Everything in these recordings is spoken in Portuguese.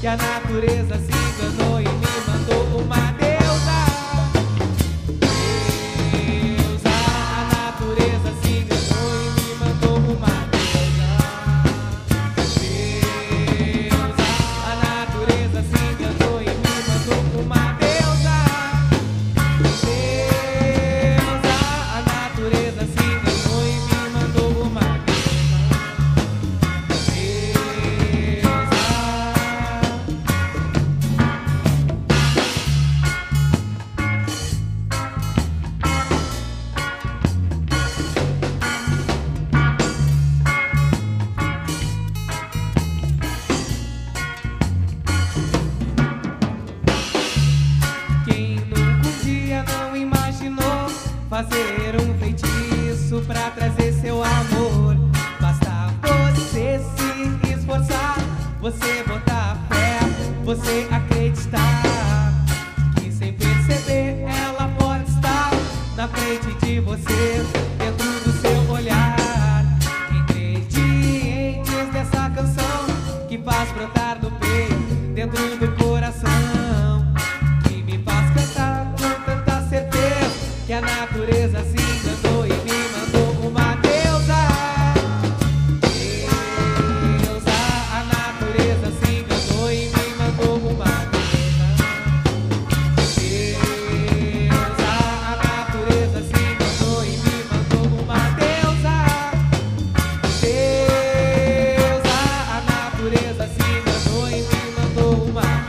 que a natureza se enganou e me mandou uma deusa. Deusa, a natureza se enganou e me mandou uma deusa. Deusa, a natureza se enganou e me mandou uma deusa. Deusa, a natureza se enganou e me mandou uma deusa. Fazer um feitiço pra trazer seu amor. Basta você se esforçar, você botar fé, você acreditar que sem perceber ela pode estar na frente de você, dentro do seu olhar. Ingredientes dessa canção que faz brotar do peito, dentro do coração, que me faz cantar com tanta certeza que a natureza se enganou e me mandou uma deusa. Deusa, a natureza se enganou e me mandou uma deusa. Deusa, a natureza se enganou e me mandou uma deusa. Deusa, a natureza se enganou e me mandou uma deusa.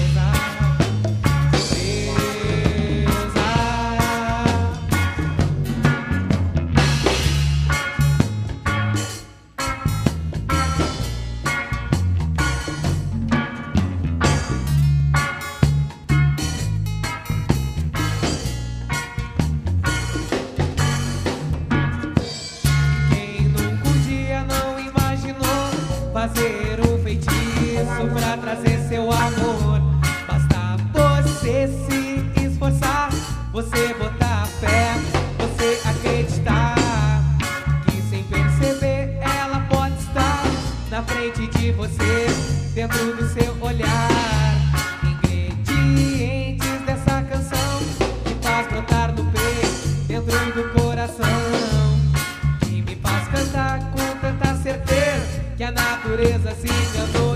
Fazer um feitiço pra trazer seu amor. Basta você se esforçar, você botar fé, você acreditar que sem perceber ela pode estar na frente de você, dentro do seu olhar. Ingredientes dessa canção que faz brotar do peito, dentro do coração, que me faz cantar com tanta certeza que a natureza se enganou